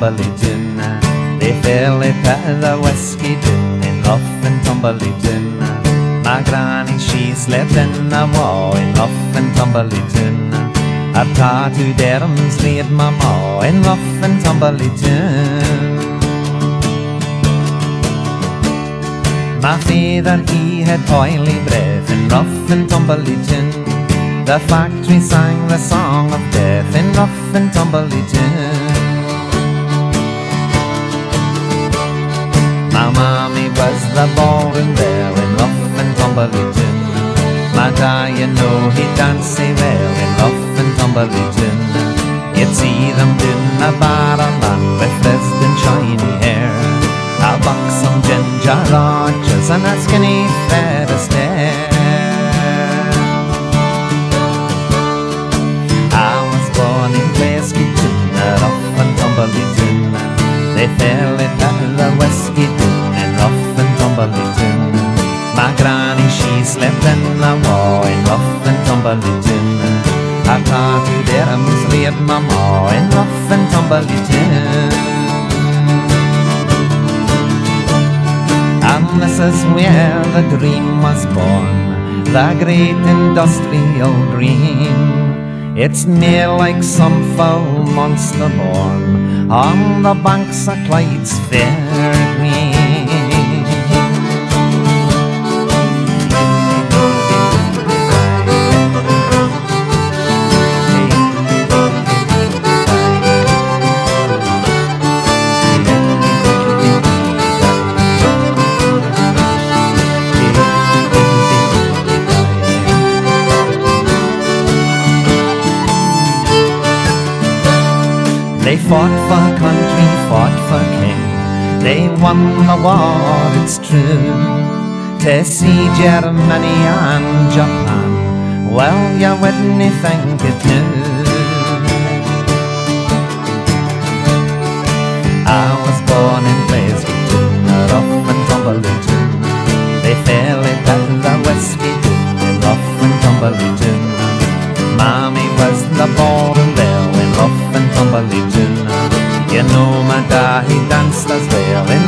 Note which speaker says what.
Speaker 1: Tumbledoon. They fell it at the whiskey doon in rough and Tumbledoon. My granny, she slept in the wall in rough and Tumbledoon. Her tattoo derms laid my maw in rough and Tumbledoon. My father, he had oily breath in rough and Tumbledoon. The factory sang the song of death in rough and Tumbledoon. My mommy was the ballroom belle in rough and Tumbledoon. My dad, you know, he danced so well in rough and Tumbledoon. You'd see them doing a barrel with frizzed and shiny hair, a buxom ginger arches and a skinny Fred Astaire. I was born in Glasgow, rough and Tumbledoon. They fell it at the whiskey doon in rough and Tumbledoon. My granny, she slept in the wall in rough and Tumbledoon. Her tattoo derms laid my maw in rough and Tumbledoon. And this is where the dream was born, the great industrial dream. It's more like some foul monster born on the banks of Clyde's fair green. They fought for country, fought for king. They won the war, it's true. To see Germany and Japan, well, you wouldn't think it new. I was born in Glasgow, rough and Tumbledoon. They fell it at the whiskey doon in rough and Tumbledoon. Mommy was the ballroom belle in rough and Tumbledoon. You know my dad, he danced as well in